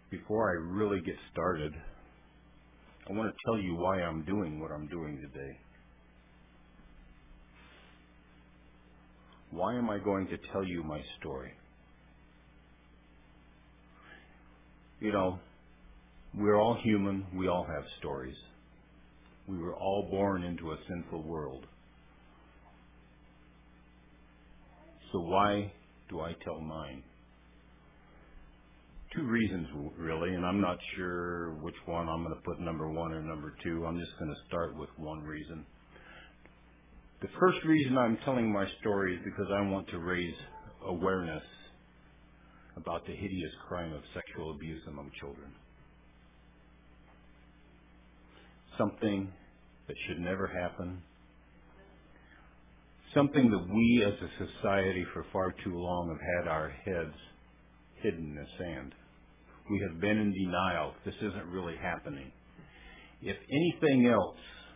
Before I really get started, I want to tell you why I'm doing what I'm doing today. Why am I going to tell you my story? You know, we're all human. We all have stories. We were all born into a sinful world. So why do I tell mine? Two reasons, really, and I'm not sure which one I'm going to put number one or number two. I'm just going to start with one reason. The first reason I'm telling my story is because I want to raise awareness about the hideous crime of sexual abuse among children. Something that should never happen. Something that we as a society for far too long have had our heads hidden in the sand. We have been in denial. This isn't really happening. If anything else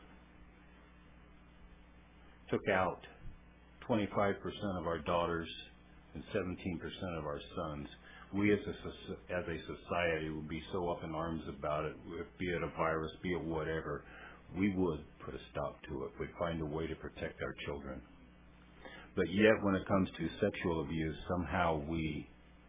took out 25% of our daughters and 17% of our sons, we as a society would be so up in arms about it, be it a virus, be it whatever, we would put a stop to it. We'd find a way to protect our children. But yet when it comes to sexual abuse, somehow we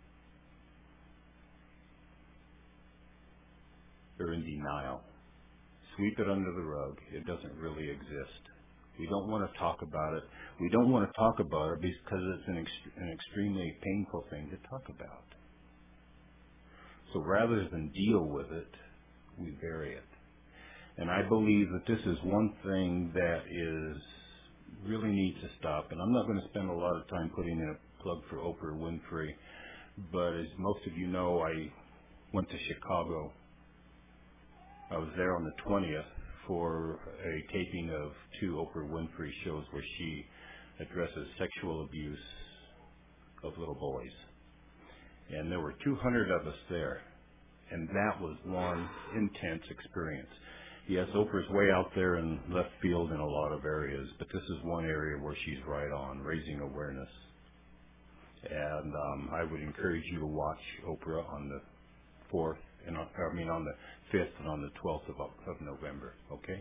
are in denial. Sweep it under the rug. It doesn't really exist. We don't want to talk about it. We don't want to talk about it because it's an extremely painful thing to talk about. So rather than deal with it, we bury it. And I believe that this is one thing that really needs to stop. And I'm not going to spend a lot of time putting in a plug for Oprah Winfrey, but as most of you know, I went to Chicago. I was there on the 20th for a taping of two Oprah Winfrey shows where she addresses sexual abuse of little boys. And there were 200 of us there, and that was one intense experience. Yes, Oprah's way out there in left field in a lot of areas, but this is one area where she's right on, raising awareness. And I would encourage you to watch Oprah on the 4th, on the 5th and on the 12th of November, okay?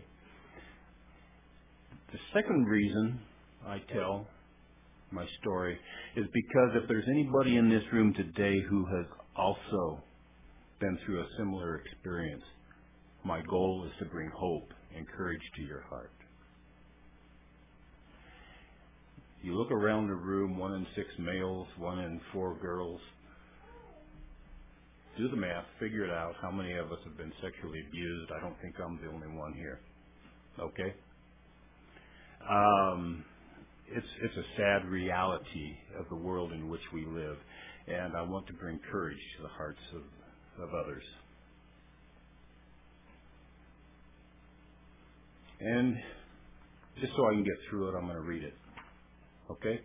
The second reason I tell my story is because if there's anybody in this room today who has also been through a similar experience, my goal is to bring hope and courage to your heart. You look around the room, 1 in 6 males, 1 in 4 girls. Do the math, figure it out. How many of us have been sexually abused? I don't think I'm the only one here. Okay? It's a sad reality of the world in which we live, and I want to bring courage to the hearts of others. And just so I can get through it, I'm going to read it. Okay?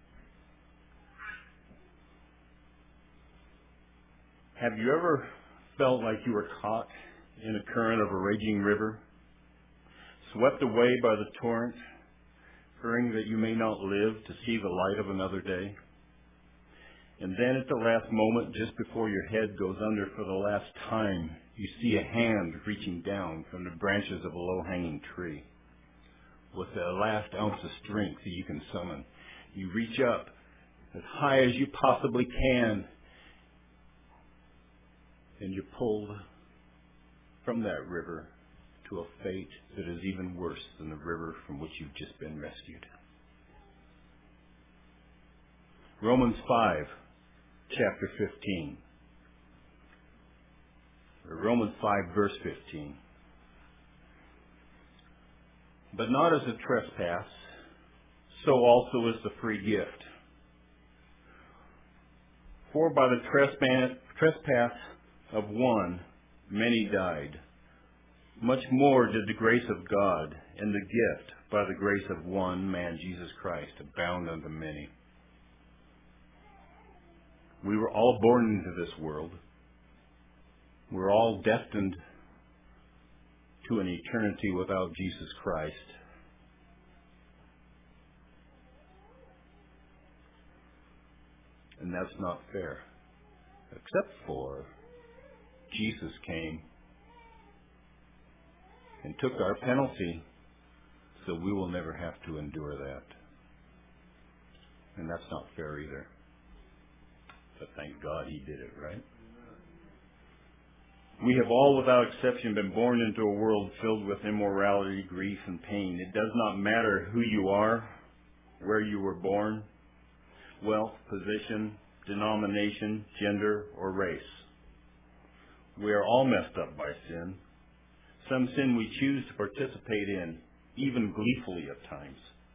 Have you ever felt like you were caught in a current of a raging river, swept away by the torrent, fearing that you may not live to see the light of another day? And then at the last moment, just before your head goes under for the last time, you see a hand reaching down from the branches of a low-hanging tree. With the last ounce of strength that you can summon, you reach up as high as you possibly can, and you're pulled from that river to a fate that is even worse than the river from which you've just been rescued. Romans 5, chapter 15. Romans 5, verse 15. But not as a trespass, so also is the free gift. For by the trespass of one, many died. Much more did the grace of God and the gift by the grace of one man, Jesus Christ, abound unto many. We were all born into this world. We're all destined to an eternity without Jesus Christ. And that's not fair. Except for Jesus came and took our penalty so we will never have to endure that. And that's not fair either. But thank God he did it, right? We have all without exception been born into a world filled with immorality, grief, and pain. It does not matter who you are, where you were born, wealth, position, denomination, gender, or race. We are all messed up by sin. Some sin we choose to participate in, even gleefully at times.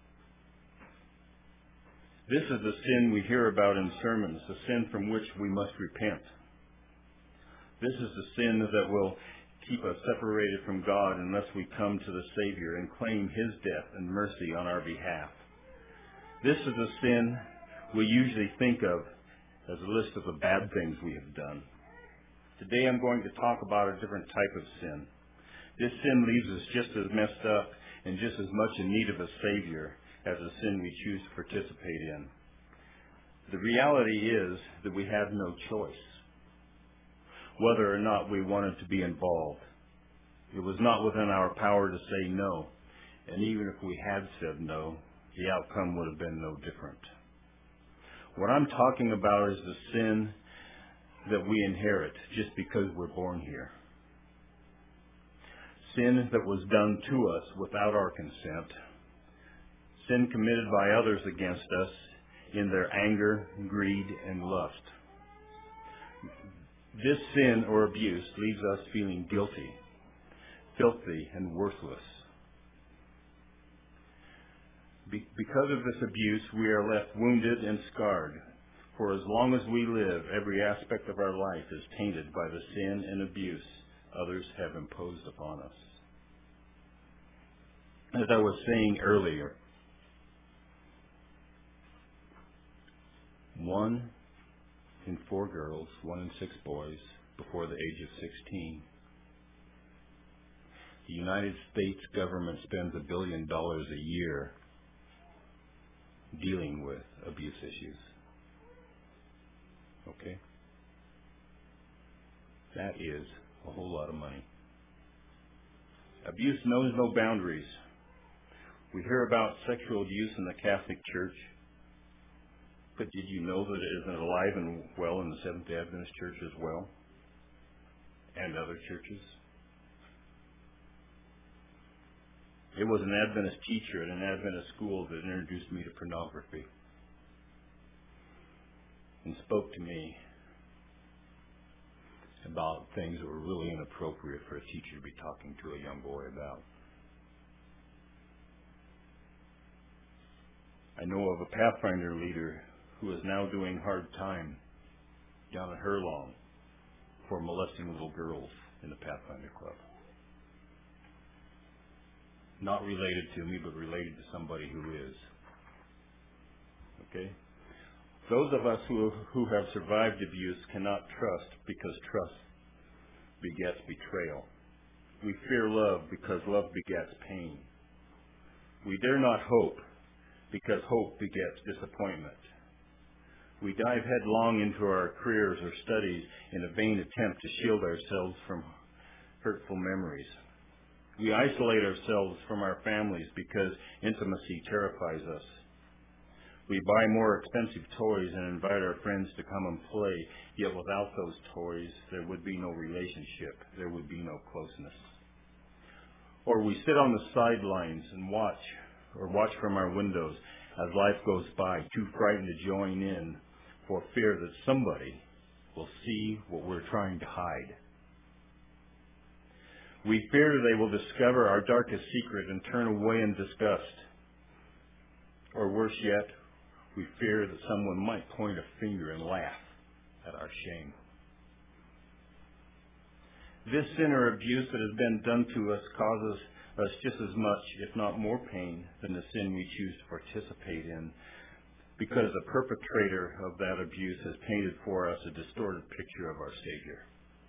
This is the sin we hear about in sermons, the sin from which we must repent. This is the sin that will keep us separated from God unless we come to the Savior and claim His death and mercy on our behalf. This is the sin we usually think of as a list of the bad things we have done. Today I'm going to talk about a different type of sin. This sin leaves us just as messed up and just as much in need of a Savior as the sin we choose to participate in. The reality is that we have no choice whether or not we wanted to be involved. It was not within our power to say no, and even if we had said no, the outcome would have been no different. What I'm talking about is the sin that we inherit just because we're born here. Sin that was done to us without our consent. Sin committed by others against us in their anger, greed, and lust. This sin or abuse leaves us feeling guilty, filthy, and worthless. Because of this abuse, we are left wounded and scarred. For as long as we live, every aspect of our life is tainted by the sin and abuse others have imposed upon us. As I was saying earlier, 1 in 4 girls, 1 in 6 boys before the age of 16. The United States government spends $1 billion a year dealing with abuse issues. Okay? That is a whole lot of money. Abuse knows no boundaries. We hear about sexual abuse in the Catholic Church, but did you know that it is alive and well in the Seventh-day Adventist Church as well? And other churches? It was an Adventist teacher at an Adventist school that introduced me to pornography and spoke to me about things that were really inappropriate for a teacher to be talking to a young boy about. I know of a Pathfinder leader who is now doing hard time down at Herlong for molesting little girls in the Pathfinder Club. Not related to me, but related to somebody who is. Okay? Those of us who have survived abuse cannot trust because trust begets betrayal. We fear love because love begets pain. We dare not hope because hope begets disappointment. We dive headlong into our careers or studies in a vain attempt to shield ourselves from hurtful memories. We isolate ourselves from our families because intimacy terrifies us. We buy more expensive toys and invite our friends to come and play, yet without those toys, there would be no relationship. There would be no closeness. Or we sit on the sidelines and watch from our windows as life goes by, too frightened to join in for fear that somebody will see what we're trying to hide. We fear they will discover our darkest secret and turn away in disgust. Or worse yet, we fear that someone might point a finger and laugh at our shame. This sin or abuse that has been done to us causes us just as much, if not more pain than the sin we choose to participate in, because the perpetrator of that abuse has painted for us a distorted picture of our Savior.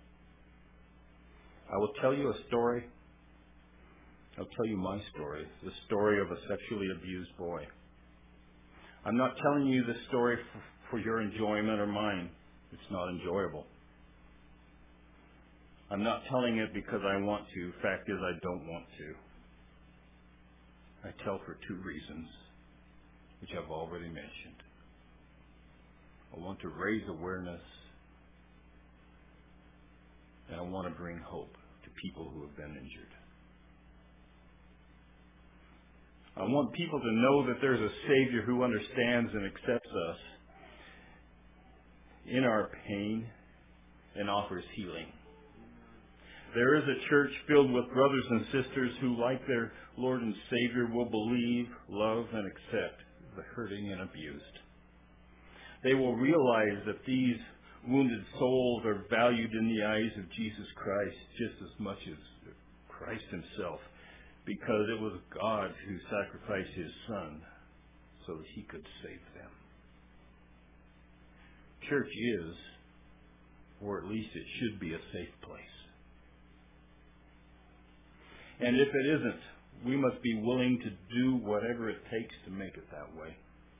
I will tell you a story. I'll tell you my story, the story of a sexually abused boy. I'm not telling you this story for your enjoyment or mine. It's not enjoyable. I'm not telling it because I want to. Fact is, I don't want to. I tell for two reasons, which I've already mentioned. I want to raise awareness, and I want to bring hope to people who have been injured. I want people to know that there's a Savior who understands and accepts us in our pain and offers healing. There is a church filled with brothers and sisters who, like their Lord and Savior, will believe, love, and accept the hurting and abused. They will realize that these wounded souls are valued in the eyes of Jesus Christ just as much as Christ himself, because it was God who sacrificed his Son so that he could save them. Church is, or at least it should be, a safe place. And if it isn't, we must be willing to do whatever it takes to make it that way.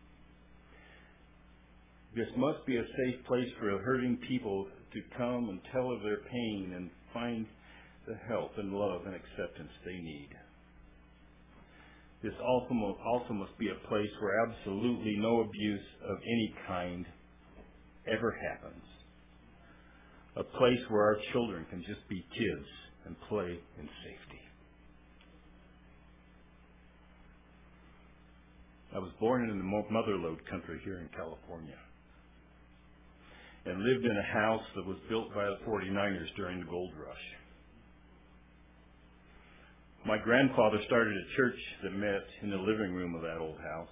This must be a safe place for hurting people to come and tell of their pain and find the help and love and acceptance they need. This also must be a place where absolutely no abuse of any kind ever happens. A place where our children can just be kids and play in safety. I was born in the motherlode country here in California and lived in a house that was built by the 49ers during the gold rush. My grandfather started a church that met in the living room of that old house.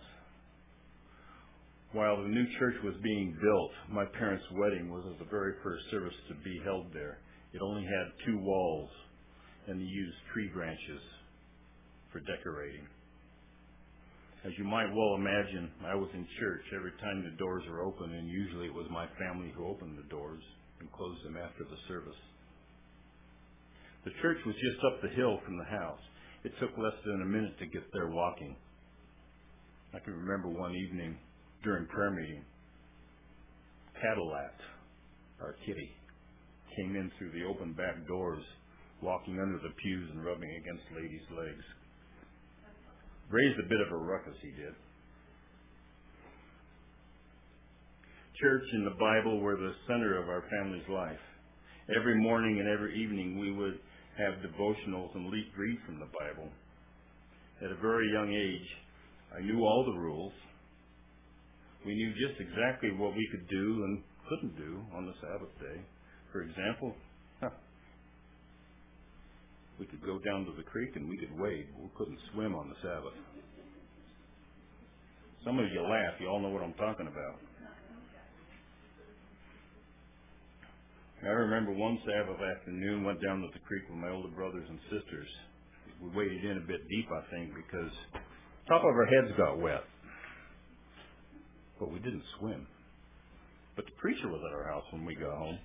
While the new church was being built, my parents' wedding was the very first service to be held there. It only had 2 walls, and they used tree branches for decorating. As you might well imagine, I was in church every time the doors were open, and usually it was my family who opened the doors and closed them after the service. The church was just up the hill from the house. It took less than a minute to get there walking. I can remember one evening during prayer meeting, Cadillac, our kitty, came in through the open back doors, walking under the pews and rubbing against ladies' legs. Raised a bit of a ruckus, he did. Church and the Bible were the center of our family's life. Every morning and every evening we would have devotionals and read from the Bible. At a very young age, I knew all the rules. We knew just exactly what we could do and couldn't do on the Sabbath day. For example, we could go down to the creek and we could wade, but we couldn't swim on the Sabbath. Some of you laugh. You all know what I'm talking about. I remember one Sabbath afternoon, went down to the creek with my older brothers and sisters. We waded in a bit deep, I think, because top of our heads got wet. But we didn't swim. But the preacher was at our house when we got home.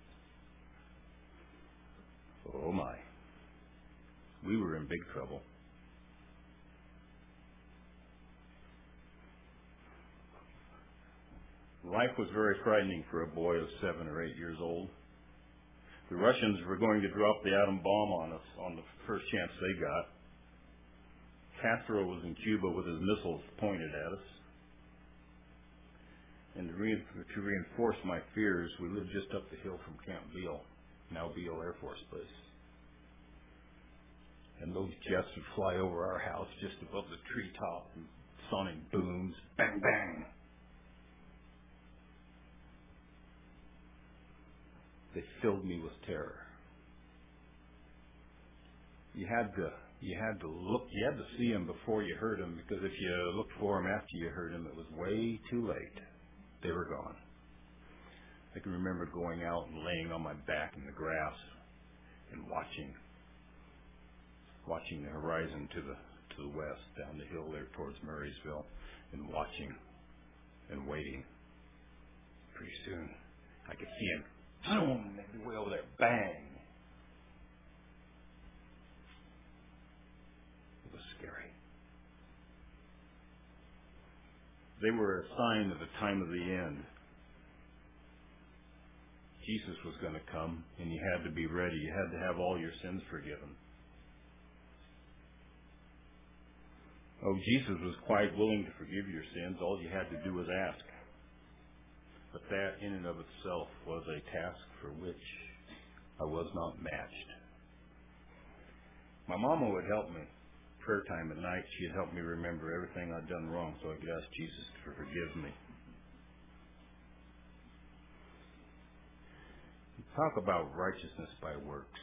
Oh my. We were in big trouble. Life was very frightening for a boy of 7 or 8 years old. The Russians were going to drop the atom bomb on us on the first chance they got. Castro was in Cuba with his missiles pointed at us. And to reinforce my fears, we lived just up the hill from Camp Beale, now Beale Air Force Base. And those jets would fly over our house just above the treetop, and sonic booms, bang, bang. They filled me with terror. You had to look, you had to see them before you heard them, because if you looked for them after you heard them, it was way too late. They were gone. I can remember going out and laying on my back in the grass and watching the horizon to the west, down the hill there towards Murraysville, and watching and waiting. Pretty soon, I could see him. Boom! They'd be way over there. Bang! It was scary. They were a sign of the time of the end. Jesus was going to come, and you had to be ready. You had to have all your sins forgiven. Oh, Jesus was quite willing to forgive your sins. All you had to do was ask. But that in and of itself was a task for which I was not matched. My mama would help me. Prayer time at night, she'd help me remember everything I'd done wrong so I could ask Jesus to forgive me. Talk about righteousness by works.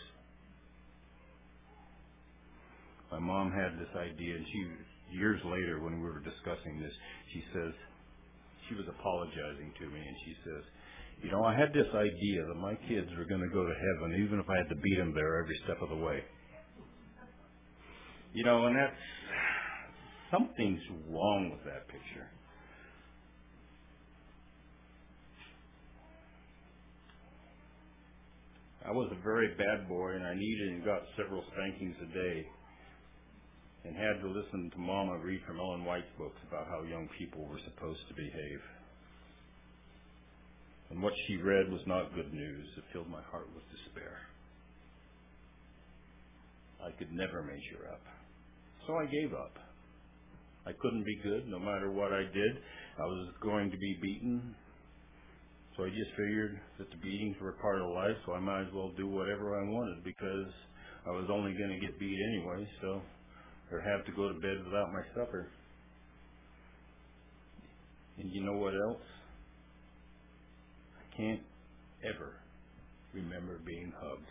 My mom had this idea, and years later when we were discussing this, she says, she was apologizing to me, and she says, I had this idea that my kids were going to go to heaven even if I had to beat them there every step of the way. And that's, something's wrong with that picture. I was a very bad boy, and I needed and got several spankings a day, and had to listen to Mama read from Ellen White's books about how young people were supposed to behave. And what she read was not good news. It filled my heart with despair. I could never measure up. So I gave up. I couldn't be good no matter what I did. I was going to be beaten. So I just figured that the beatings were part of life, so I might as well do whatever I wanted because I was only going to get beat anyway, or have to go to bed without my supper. And you know what else? I can't ever remember being hugged.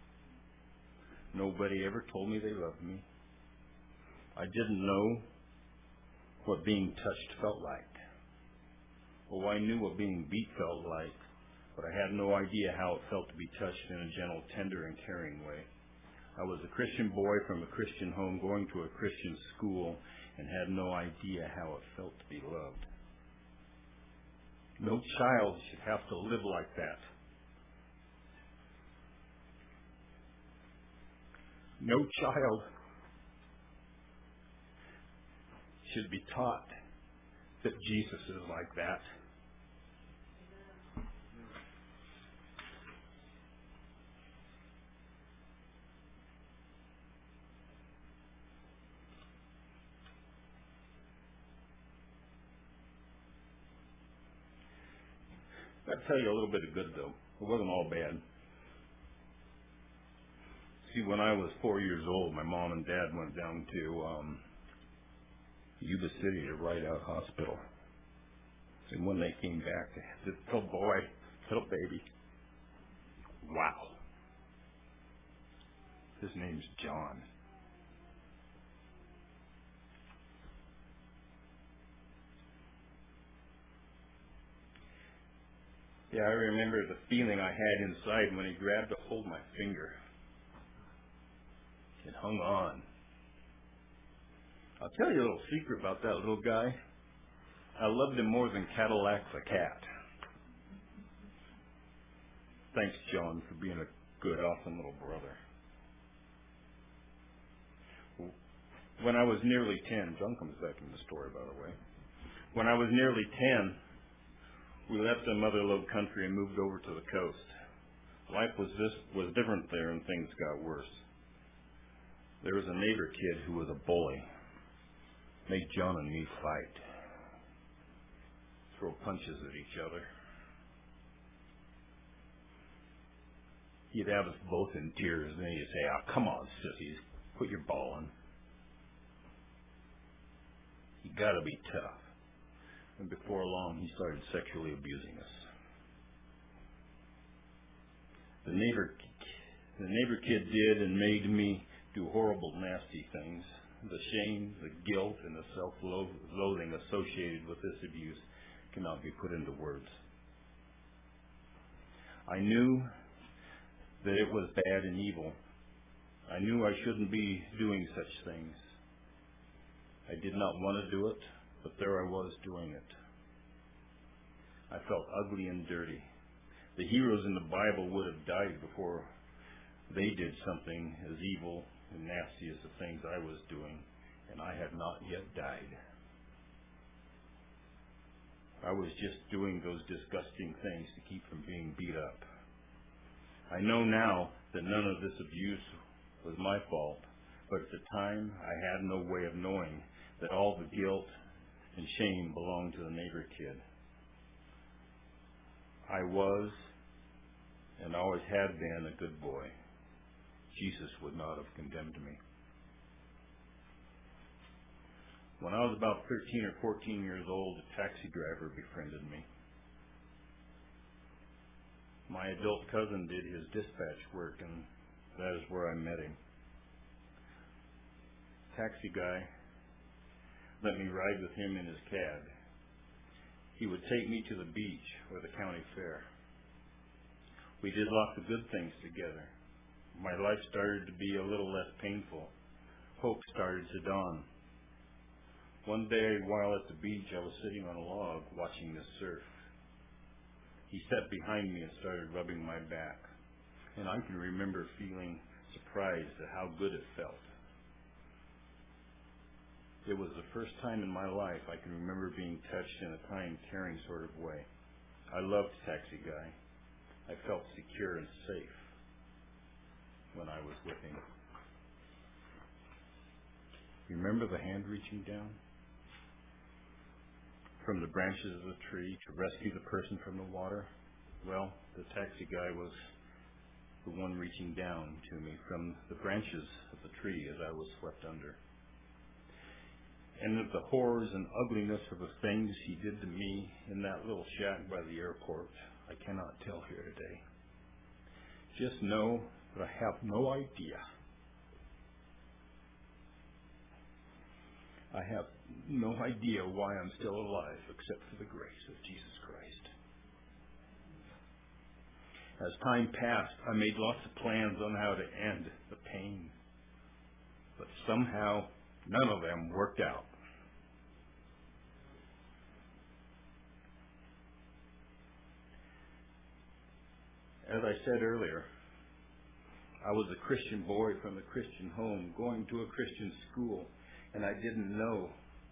Nobody ever told me they loved me. I didn't know what being touched felt like. Oh, I knew what being beat felt like, but I had no idea how it felt to be touched in a gentle, tender, and caring way. I was a Christian boy from a Christian home going to a Christian school and had no idea how it felt to be loved. No child should have to live like that. No child should be taught that Jesus is like that. I'll tell you a little bit of good, though. It wasn't all bad. See, when I was 4 years old, my mom and dad went down to Yuba City to Rite Out Hospital. And when they came back, this little boy, little baby, wow. His name's John. Yeah, I remember the feeling I had inside when he grabbed a hold of my finger. It hung on. I'll tell you a little secret about that little guy. I loved him more than Cadillac's a cat. Thanks, John, for being a good, awesome little brother. When I was nearly 10, John comes back in the story, by the way. When I was nearly 10, we left the mother-lode country and moved over to the coast. Life was different there, and things got worse. There was a neighbor kid who was a bully. Made John and me fight. Throw punches at each other. He'd have us both in tears, and then he'd say, "Oh, come on, sissies, put your ball in." You gotta be tough. And before long, he started sexually abusing us. The neighbor kid did and made me do horrible, nasty things. The shame, the guilt, and the self-loathing associated with this abuse cannot be put into words. I knew that it was bad and evil. I knew I shouldn't be doing such things. I did not want to do it, but there I was doing it. I felt ugly and dirty. The heroes in the Bible would have died before they did something as evil and nasty as the things I was doing, and I had not yet died. I was just doing those disgusting things to keep from being beat up. I know now that none of this abuse was my fault, but at the time I had no way of knowing that all the guilt and shame belonged to the neighbor kid. I was and always had been a good boy. Jesus would not have condemned me. When I was about 13 or 14 years old, a taxi driver befriended me. My adult cousin did his dispatch work, and that is where I met him. Taxi guy let me ride with him in his cab. He would take me to the beach or the county fair. We did lots of good things together. My life started to be a little less painful. Hope started to dawn. One day, while at the beach, I was sitting on a log watching the surf. He sat behind me and started rubbing my back, and I can remember feeling surprised at how good it felt. It was the first time in my life I can remember being touched in a kind, caring sort of way. I loved Taxi Guy. I felt secure and safe when I was with him. Remember the hand reaching down from the branches of the tree to rescue the person from the water? Well, the taxi guy was the one reaching down to me from the branches of the tree as I was swept under. And of the horrors and ugliness of the things he did to me in that little shack by the airport, I cannot tell here today. Just know that I have no idea. I have no idea why I'm still alive except for the grace of Jesus Christ. As time passed, I made lots of plans on how to end the pain, but somehow none of them worked out. As I said earlier, I was a Christian boy from a Christian home, going to a Christian school, and I didn't know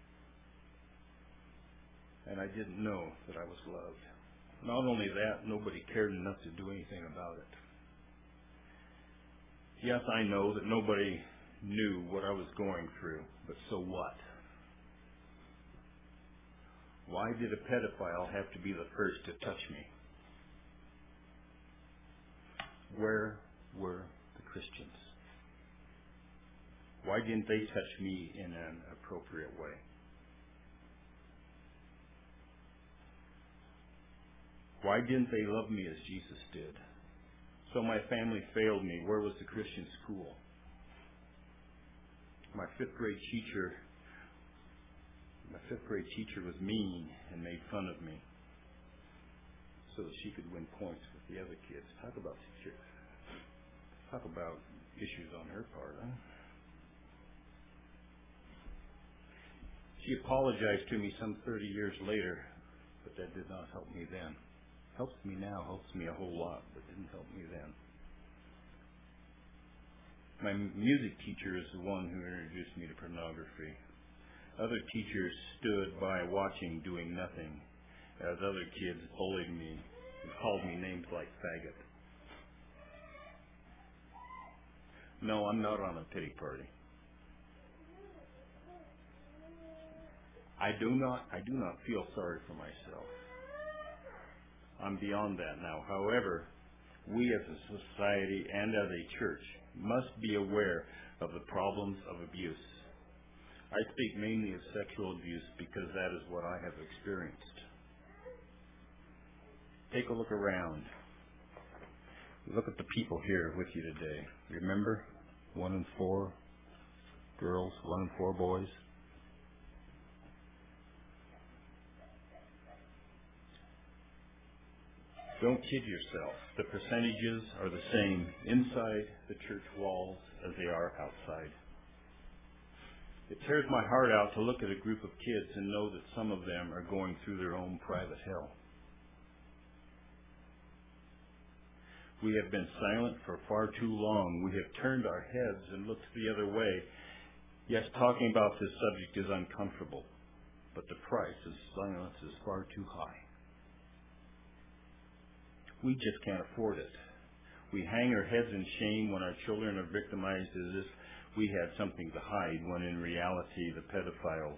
that I was loved. Not only that, nobody cared enough to do anything about it. Yes, I know that nobody knew what I was going through, but so what? Why did a pedophile have to be the first to touch me? Where were the Christians? Why didn't they touch me in an appropriate way? Why didn't they love me as Jesus did? So my family failed me. Where was the Christian school? My fifth grade teacher was mean and made fun of me so that she could win points with the other kids. Talk about issues on her part, huh? She apologized to me some 30 years later, but that did not help me then. Helps me now, helps me a whole lot, but didn't help me then. My music teacher is the one who introduced me to pornography. Other teachers stood by watching, doing nothing, as other kids bullied me and called me names like faggot. No, I'm not on a pity party. I do not feel sorry for myself. I'm beyond that now. However, we as a society and as a church must be aware of the problems of abuse. I speak mainly of sexual abuse because that is what I have experienced. Take a look around. Look at the people here with you today. Remember, 1 in 4 girls, 1 in 4 boys. Don't kid yourself. The percentages are the same inside the church walls as they are outside. It tears my heart out to look at a group of kids and know that some of them are going through their own private hell. We have been silent for far too long. We have turned our heads and looked the other way. Yes, talking about this subject is uncomfortable, but the price of silence is far too high. We just can't afford it. We hang our heads in shame when our children are victimized as if we had something to hide, when in reality the pedophiles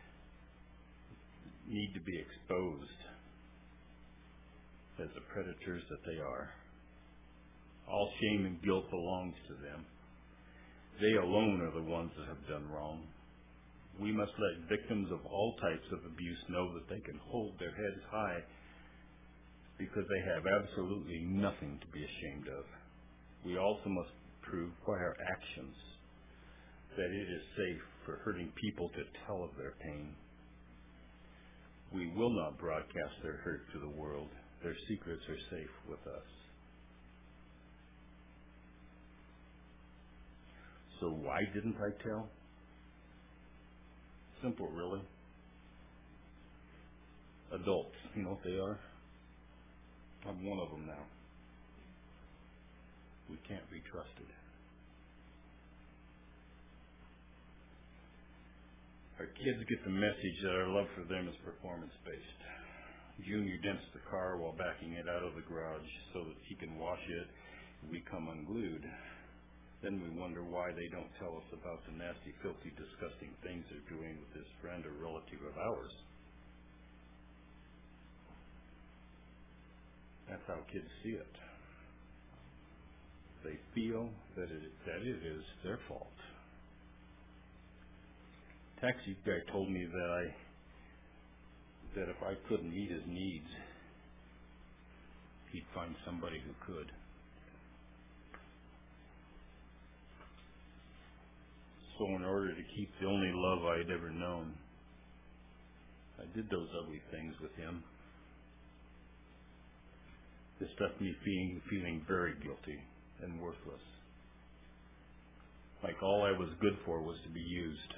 need to be exposed as the predators that they are. All shame and guilt belongs to them. They alone are the ones that have done wrong. We must let victims of all types of abuse know that they can hold their heads high because they have absolutely nothing to be ashamed of. We also must prove by our actions that it is safe for hurting people to tell of their pain. We will not broadcast their hurt to the world. Their secrets are safe with us. So why didn't I tell? Simple, really. Adults, you know what they are? I'm one of them now. We can't be trusted. Our kids get the message that our love for them is performance-based. Junior dents the car while backing it out of the garage so that he can wash it. We come unglued. Then we wonder why they don't tell us about the nasty, filthy, disgusting things they're doing with this friend or relative of ours. That's how kids see it. They feel that it is their fault. Taxi guy told me that if I couldn't meet his needs, he'd find somebody who could. So in order to keep the only love I'd ever known, I did those ugly things with him. This left me feeling very guilty and worthless. Like all I was good for was to be used.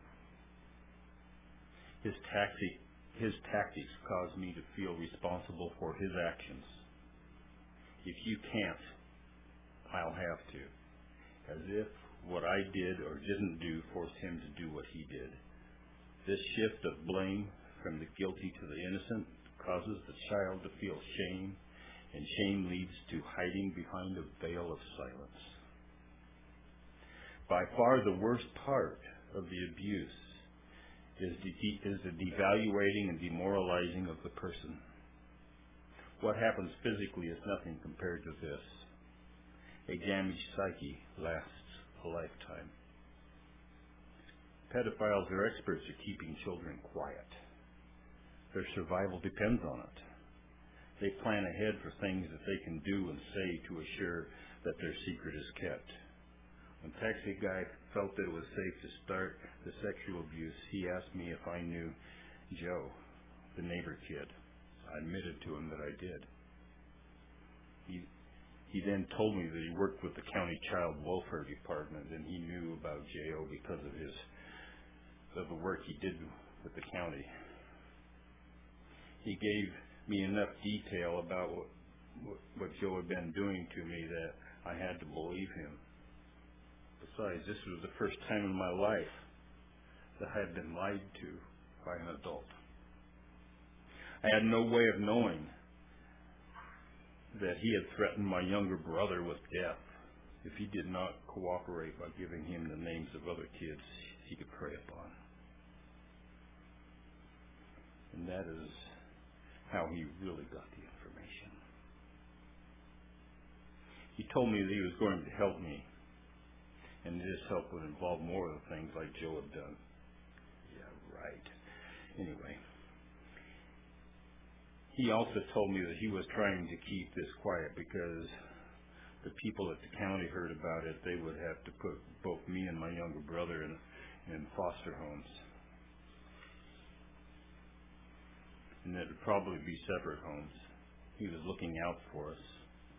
His tactics caused me to feel responsible for his actions. If you can't, I'll have to. As if what I did or didn't do forced him to do what he did. This shift of blame from the guilty to the innocent causes the child to feel shame, and shame leads to hiding behind a veil of silence. By far the worst part of the abuse is the devaluating and demoralizing of the person. What happens physically is nothing compared to this. A damaged psyche lasts a lifetime. Pedophiles are experts at keeping children quiet. Their survival depends on it. They plan ahead for things that they can do and say to assure that their secret is kept. When Taxi Guy felt that it was safe to start the sexual abuse, he asked me if I knew Joe, the neighbor kid. I admitted to him that I did. He then told me that he worked with the county child welfare department and he knew about J.O. because of the work he did with the county. He gave me enough detail about what Joe had been doing to me that I had to believe him. Besides, this was the first time in my life that I had been lied to by an adult. I had no way of knowing that he had threatened my younger brother with death if he did not cooperate by giving him the names of other kids he could prey upon. And that is how he really got the information. He told me that he was going to help me, and this help would involve more of the things like Joe had done. Yeah, right. Anyway, he also told me that he was trying to keep this quiet because the people at the county heard about it. They would have to put both me and my younger brother in foster homes. And that would probably be separate homes. He was looking out for us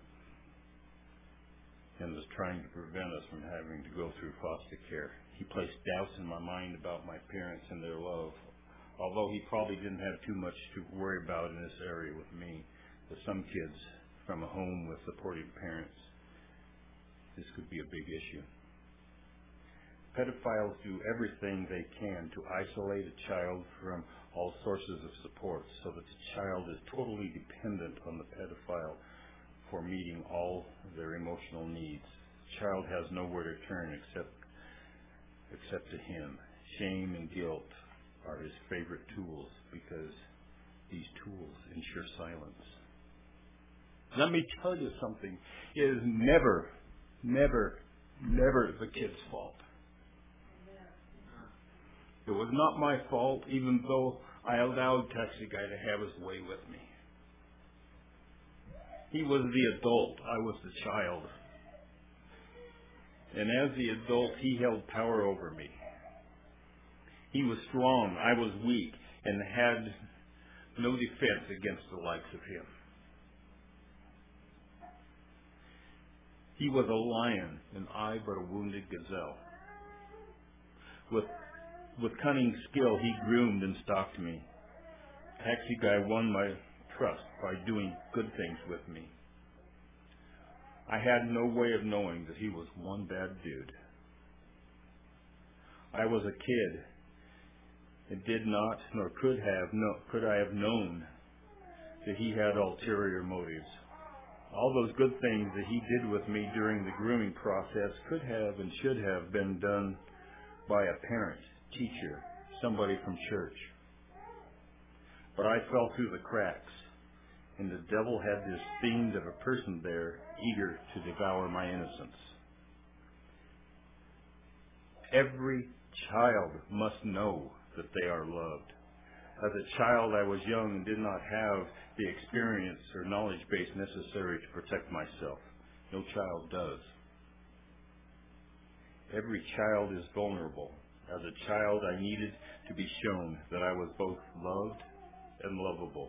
and was trying to prevent us from having to go through foster care. He placed doubts in my mind about my parents and their love, although he probably didn't have too much to worry about in this area with me. With some kids from a home with supportive parents, this could be a big issue. Pedophiles do everything they can to isolate a child from all sources of support so that the child is totally dependent on the pedophile for meeting all their emotional needs. The child has nowhere to turn except to him. Shame and guilt are his favorite tools because these tools ensure silence. Let me tell you something. It is never the kid's fault. It was not my fault, even though I allowed Taxi Guy to have his way with me. He was the adult. I was the child. And as the adult, he held power over me. He was strong. I was weak and had no defense against the likes of him. He was a lion, and I but a wounded gazelle. With cunning skill, he groomed and stalked me. Taxi Guy won my trust by doing good things with me. I had no way of knowing that he was one bad dude. I was a kid and did not, nor could I have known that he had ulterior motives. All those good things that he did with me during the grooming process could have and should have been done by a parent, teacher, somebody from church. But I fell through the cracks, and the devil had this fiend of a person there, eager to devour my innocence. Every child must know that they are loved. As a child, I was young and did not have the experience or knowledge base necessary to protect myself. No child does. Every child is vulnerable. As a child, I needed to be shown that I was both loved and lovable.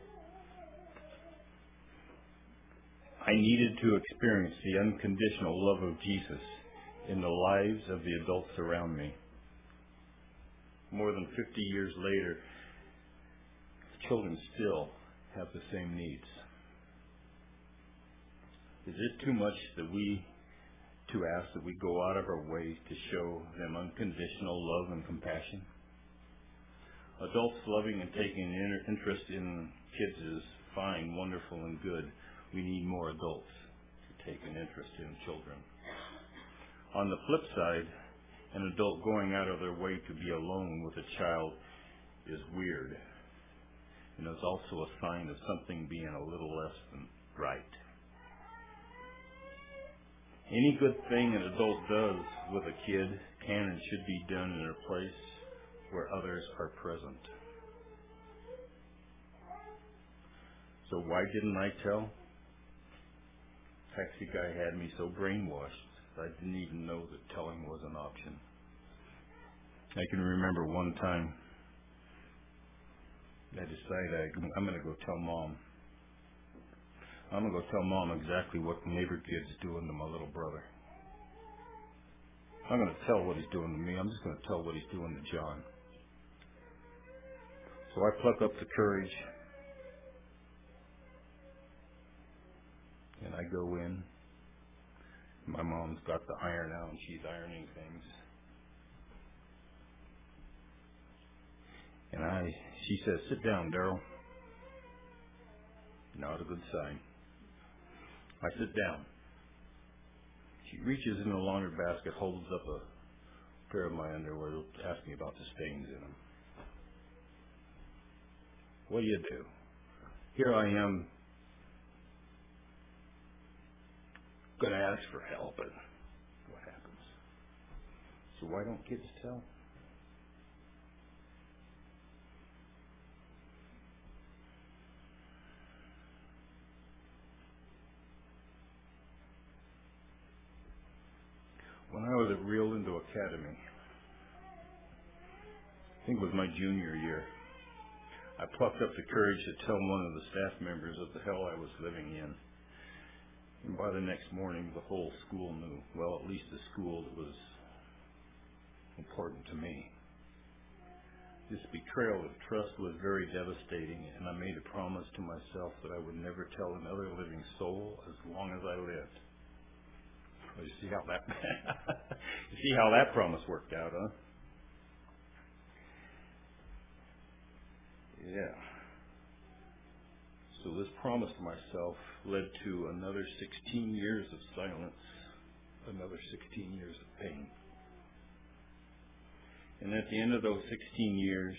I needed to experience the unconditional love of Jesus in the lives of the adults around me. More than 50 years later, children still have the same needs. Is it too much to ask that we go out of our way to show them unconditional love and compassion? Adults loving and taking interest in kids is fine, wonderful, and good. We need more adults to take an interest in children. On the flip side, an adult going out of their way to be alone with a child is weird, and is also a sign of something being a little less than right. Any good thing an adult does with a kid can and should be done in a place where others are present. So why didn't I tell? Taxi Guy had me so brainwashed that I didn't even know that telling was an option. I can remember one time I decided I'm going to go tell Mom. I'm going to go tell Mom exactly what the neighbor kid's doing to my little brother. I'm going to tell what he's doing to me. I'm just going to tell what he's doing to John. So I pluck up the courage and I go in. My mom's got the iron out and she's ironing things. And she says, "Sit down, Daryl." Not a good sign. I sit down. She reaches in the laundry basket, holds up a pair of my underwear, asks me about the stains in them. What do you do? Here I am, going to ask for help, and what happens? So why don't kids tell? When I was at Rio Lindo Academy, I think it was my junior year, I plucked up the courage to tell one of the staff members of the hell I was living in. And by the next morning, the whole school knew. Well, at least the school that was important to me. This betrayal of trust was very devastating, and I made a promise to myself that I would never tell another living soul as long as I lived. Well, you see how that promise worked out, huh? Yeah. So this promise to myself led to another 16 years of silence, another 16 years of pain. And at the end of those 16 years,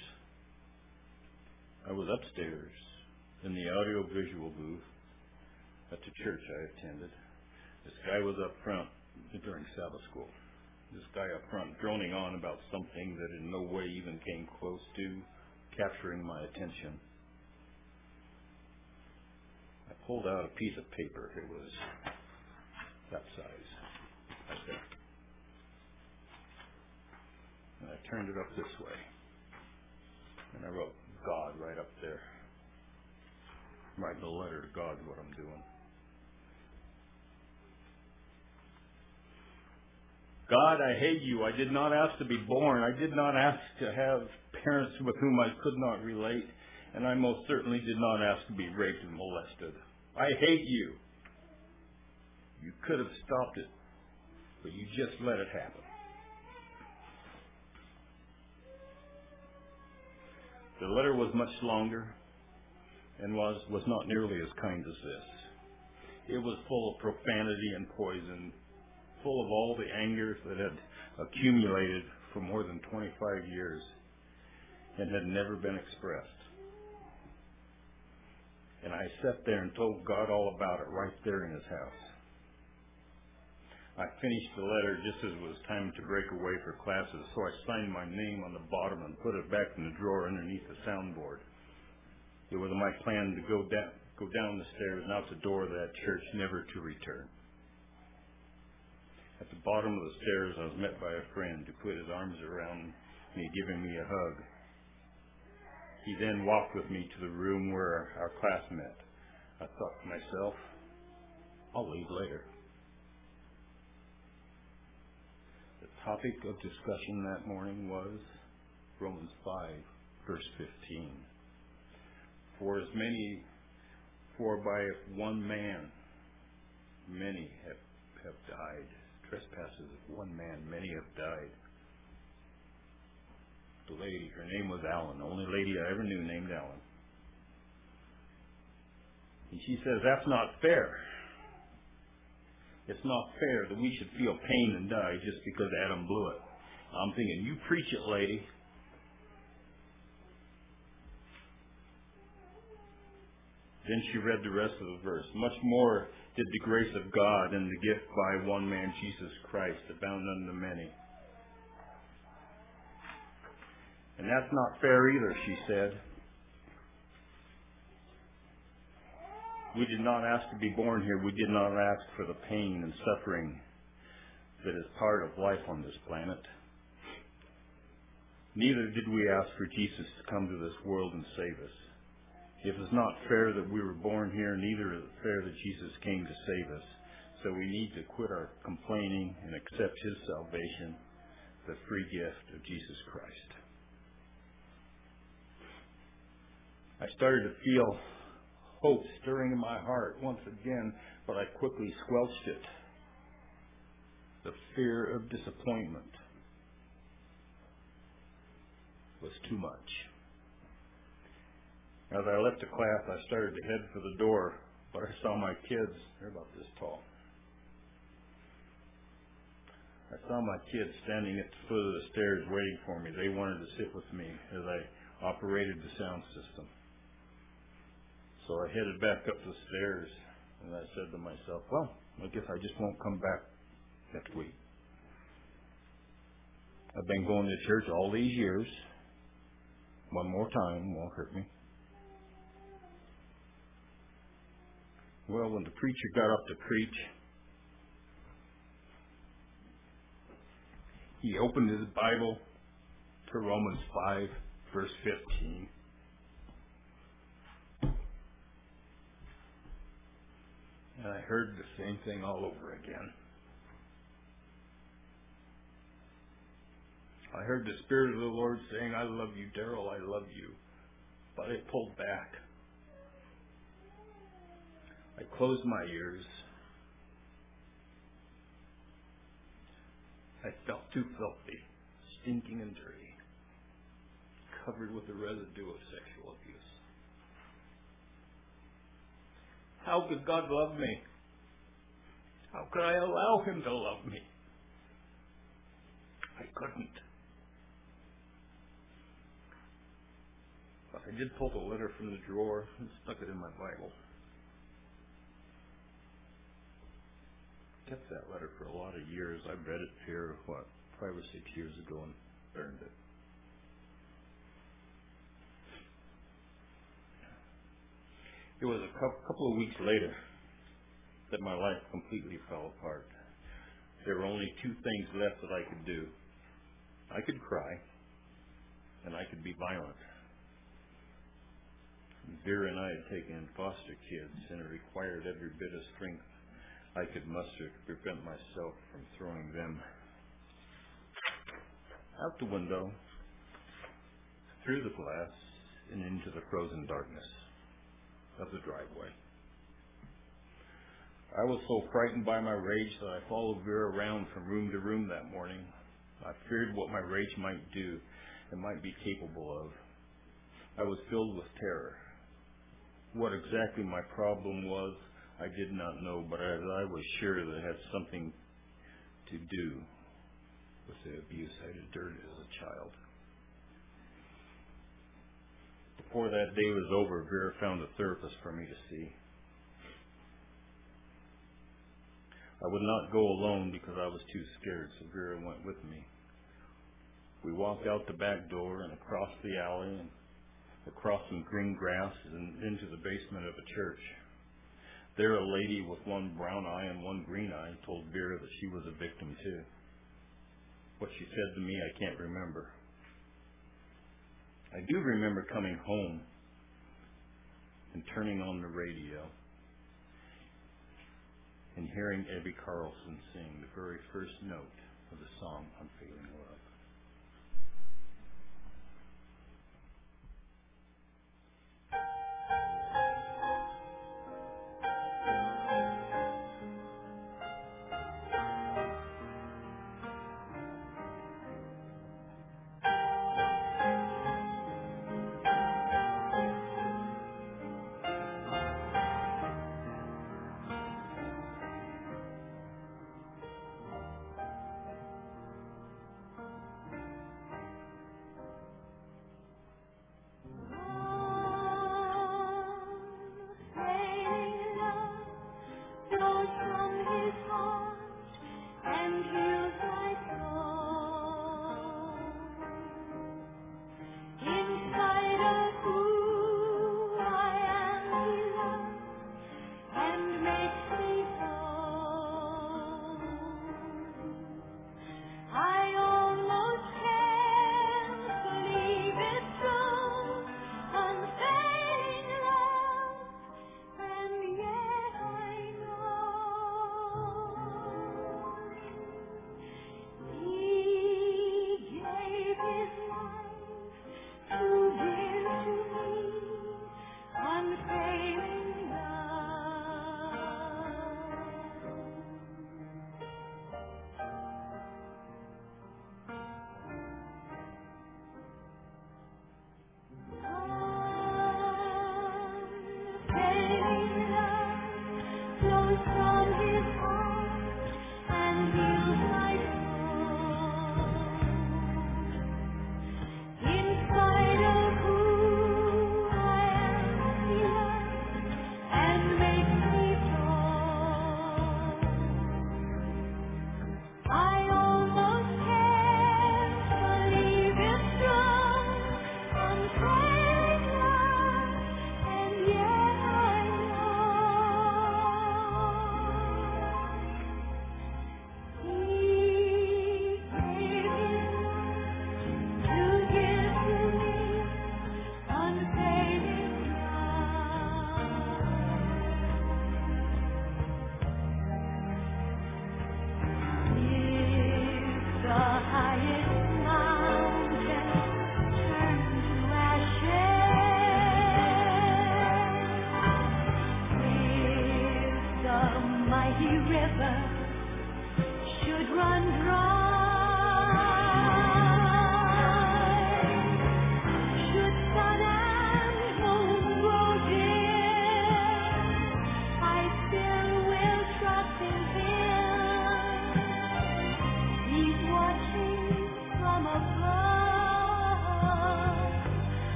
I was upstairs in the audio-visual booth at the church I attended. This guy was up front during Sabbath school. This guy up front droning on about something that in no way even came close to capturing my attention. I pulled out a piece of paper. It was that size, like that. And I turned it up this way. And I wrote God right up there. I'm writing a letter to God is what I'm doing. God, I hate you. I did not ask to be born. I did not ask to have parents with whom I could not relate. And I most certainly did not ask to be raped and molested. I hate you. You could have stopped it, but you just let it happen. The letter was much longer and was not nearly as kind as this. It was full of profanity and poison, full of all the anger that had accumulated for more than 25 years and had never been expressed. And I sat there and told God all about it right there in his house. I finished the letter just as it was time to break away for classes, so I signed my name on the bottom and put it back in the drawer underneath the soundboard. It was my plan to go down the stairs and out the door of that church, never to return. At the bottom of the stairs, I was met by a friend who put his arms around me, giving me a hug. He then walked with me to the room where our class met. I thought to myself, I'll leave later. The topic of discussion that morning was Romans 5, verse 15. For by one man many have died. Trespasses of one man, many have died. The lady, her name was Ellen, the only lady I ever knew named Ellen. And she says, that's not fair. It's not fair that we should feel pain and die just because Adam blew it. I'm thinking, you preach it, lady. Then she read the rest of the verse. Much more did the grace of God and the gift by one man, Jesus Christ, abound unto many. And that's not fair either, she said. We did not ask to be born here. We did not ask for the pain and suffering that is part of life on this planet. Neither did we ask for Jesus to come to this world and save us. If it's not fair that we were born here, neither is it fair that Jesus came to save us. So we need to quit our complaining and accept his salvation, the free gift of Jesus Christ. I started to feel hope stirring in my heart once again, but I quickly squelched it. The fear of disappointment was too much. As I left the class, I started to head for the door, but I saw my kids. They're about this tall. I saw my kids standing at the foot of the stairs waiting for me. They wanted to sit with me as I operated the sound system. So I headed back up the stairs, and I said to myself, well, I guess I just won't come back next week. I've been going to church all these years. One more time won't hurt me. Well, when the preacher got up to preach, he opened his Bible to Romans 5, verse 15. And I heard the same thing all over again. I heard the Spirit of the Lord saying, I love you, Darrell, I love you. But I pulled back. I closed my ears. I felt too filthy, stinking and dirty, covered with the residue of sexual abuse. How could God love me? How could I allow him to love me? I couldn't. But I did pull the letter from the drawer and stuck it in my Bible. Kept that letter for a lot of years. I read it here, 5 or 6 years ago and burned it. It was a couple of weeks later that my life completely fell apart. There were only 2 things left that I could do. I could cry, and I could be violent. Vera and I had taken in foster kids, and it required every bit of strength I could muster to prevent myself from throwing them out the window, through the glass, and into the frozen darkness of the driveway. I was so frightened by my rage that I followed Vera around from room to room that morning. I feared what my rage might do and might be capable of. I was filled with terror. What exactly my problem was, I did not know, but I was sure that it had something to do with the abuse I had endured as a child. Before that day was over, Vera found a therapist for me to see. I would not go alone because I was too scared, so Vera went with me. We walked out the back door and across the alley and across some green grass and into the basement of a church. There, a lady with one brown eye and one green eye told Vera that she was a victim too. What she said to me, I can't remember. I do remember coming home and turning on the radio and hearing Ebby Carlson sing the very first note of the song Unfailing Love.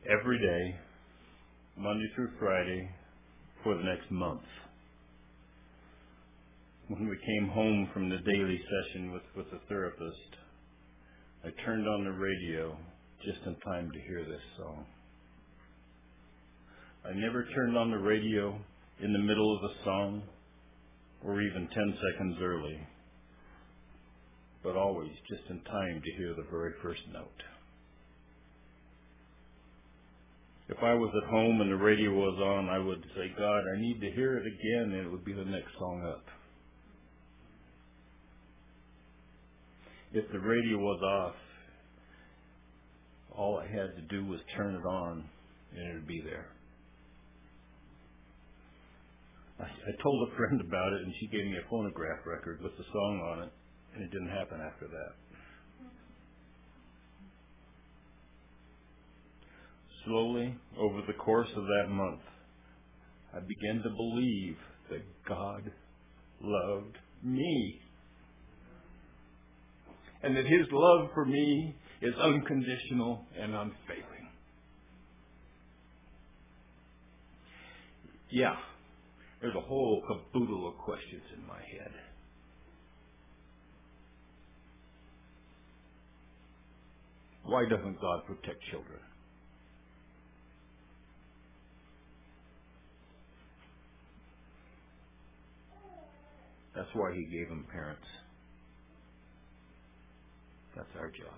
every day, Monday through Friday, for the next month. When we came home from the daily session with the therapist, I turned on the radio just in time to hear this song. I never turned on the radio in the middle of the song or even 10 seconds early, but always just in time to hear the very first note. If I was at home and the radio was on, I would say, God, I need to hear it again, and it would be the next song up. If the radio was off, all I had to do was turn it on, and it would be there. I told a friend about it, and she gave me a phonograph record with the song on it, and it didn't happen after that. Slowly, over the course of that month, I began to believe that God loved me, and that His love for me is unconditional and unfailing. Yeah, there's a whole caboodle of questions in my head. Why doesn't God protect children? That's why He gave them parents. That's our job.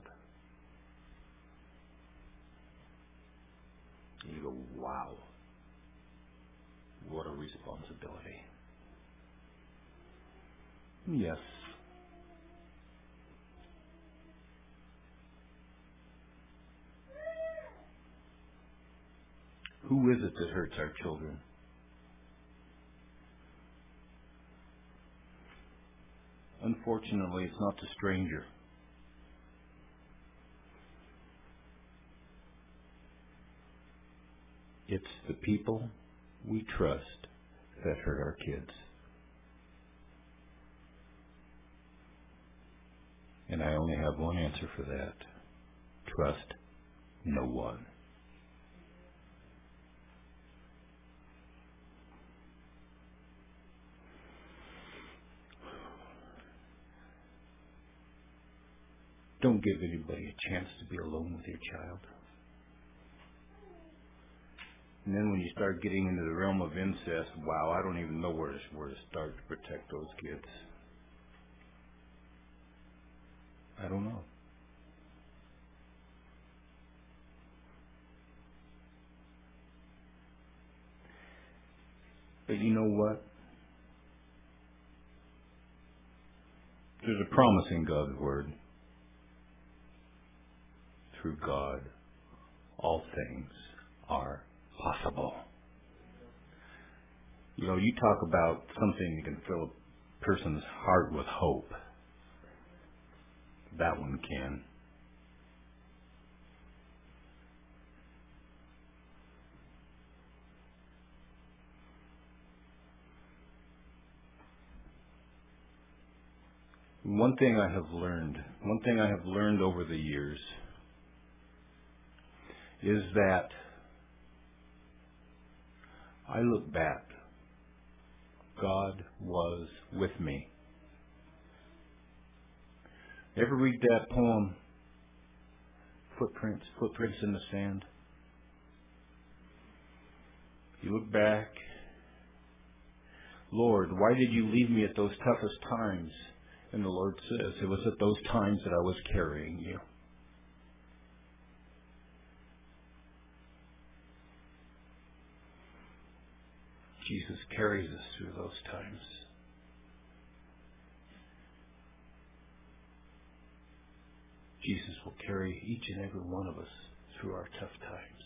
And you go, wow, what a responsibility. Yes. Who is it that hurts our children? Unfortunately, it's not the stranger. It's the people we trust that hurt our kids. And I only have one answer for that. Trust no one. Don't give anybody a chance to be alone with your child. And then when you start getting into the realm of incest, wow, I don't even know where to start to protect those kids. I don't know. But you know what? There's a promise in God's Word. Through God, all things are possible. You know, you talk about something that can fill a person's heart with hope. That one can. One thing I have learned over the years is that I look back. God was with me. Ever read that poem, Footprints in the Sand? You look back, Lord, why did you leave me at those toughest times? And the Lord says, it was at those times that I was carrying you. Jesus carries us through those times. Jesus will carry each and every one of us through our tough times.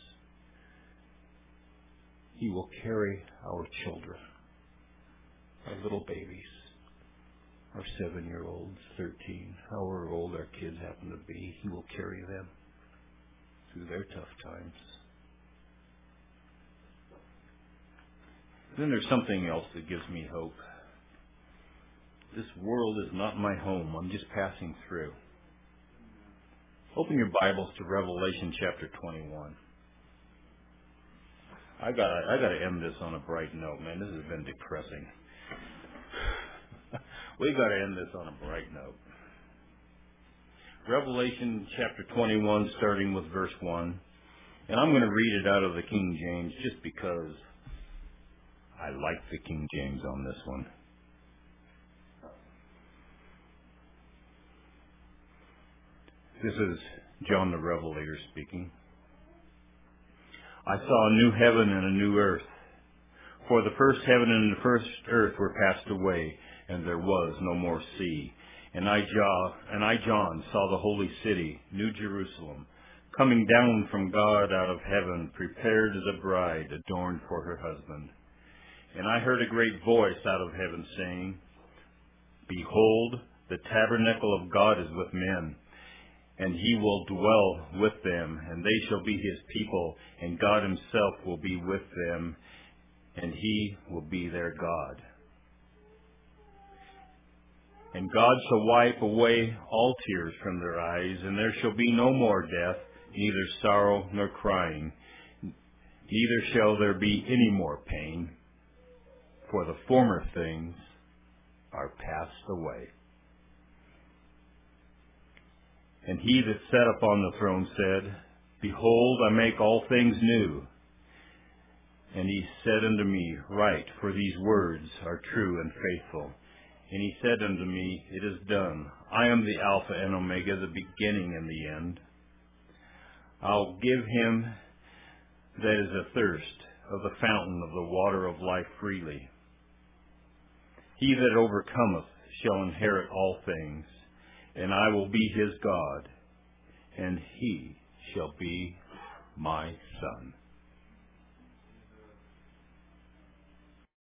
He will carry our children, our little babies, our 7-year-olds, 13, however old our kids happen to be. He will carry them through their tough times. Then there's something else that gives me hope. This world is not my home. I'm just passing through. Open your Bibles to Revelation chapter 21. I gotta end this on a bright note, man. This has been depressing. We gotta end this on a bright note. Revelation chapter 21, starting with verse 1. And I'm going to read it out of the King James just because I like the King James on this one. This is John the Revelator speaking. I saw a new heaven and a new earth. For the first heaven and the first earth were passed away, and there was no more sea. And I, John, saw the holy city, New Jerusalem, coming down from God out of heaven, prepared as a bride adorned for her husband. And I heard a great voice out of heaven saying, Behold, the tabernacle of God is with men, and he will dwell with them, and they shall be his people, and God himself will be with them, and he will be their God. And God shall wipe away all tears from their eyes, and there shall be no more death, neither sorrow nor crying, neither shall there be any more pain, for the former things are passed away. And he that sat upon the throne said, Behold, I make all things new. And he said unto me, Write, for these words are true and faithful. And he said unto me, It is done. I am the Alpha and Omega, the beginning and the end. I'll give him that is athirst of the fountain of the water of life freely. He that overcometh shall inherit all things, and I will be his God, and he shall be my son.